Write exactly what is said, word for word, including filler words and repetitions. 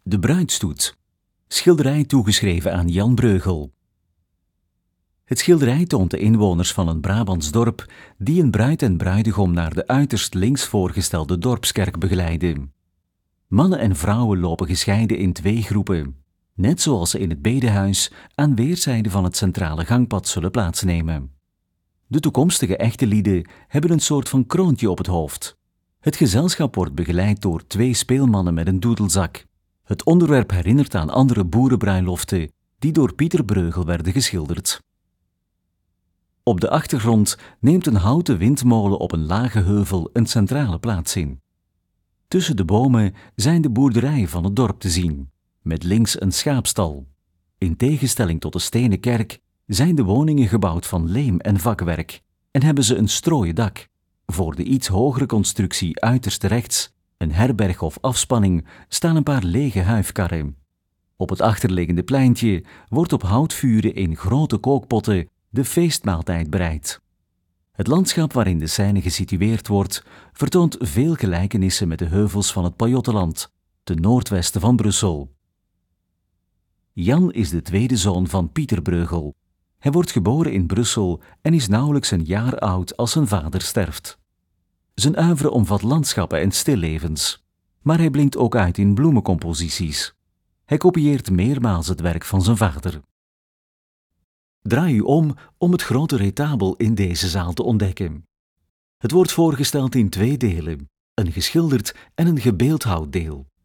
De bruidstoet. Schilderij toegeschreven aan Jan Breugel. Het schilderij toont de inwoners van een Brabants dorp die een bruid en bruidegom naar de uiterst links voorgestelde dorpskerk begeleiden. Mannen en vrouwen lopen gescheiden in twee groepen, net zoals ze in het bedehuis aan weerszijden van het centrale gangpad zullen plaatsnemen. De toekomstige echtelieden hebben een soort van kroontje op het hoofd. Het gezelschap wordt begeleid door twee speelmannen met een doedelzak. Het onderwerp herinnert aan andere boerenbruiloften die door Pieter Breugel werden geschilderd. Op de achtergrond neemt een houten windmolen op een lage heuvel een centrale plaats in. Tussen de bomen zijn de boerderijen van het dorp te zien, met links een schaapstal. In tegenstelling tot de stenen kerk zijn de woningen gebouwd van leem en vakwerk en hebben ze een strooien dak. Voor de iets hogere constructie uiterst rechts, een herberg of afspanning, staan een paar lege huifkarren. Op het achterliggende pleintje wordt op houtvuren in grote kookpotten de feestmaaltijd bereid. Het landschap waarin de scène gesitueerd wordt, vertoont veel gelijkenissen met de heuvels van het Pajottenland, ten noordwesten van Brussel. Jan is de tweede zoon van Pieter Breugel. Hij wordt geboren in Brussel en is nauwelijks een jaar oud als zijn vader sterft. Zijn oeuvre omvat landschappen en stillevens, maar hij blinkt ook uit in bloemencomposities. Hij kopieert meermaals het werk van zijn vader. Draai u om om het grote retabel in deze zaal te ontdekken. Het wordt voorgesteld in twee delen, een geschilderd en een gebeeldhouwd deel.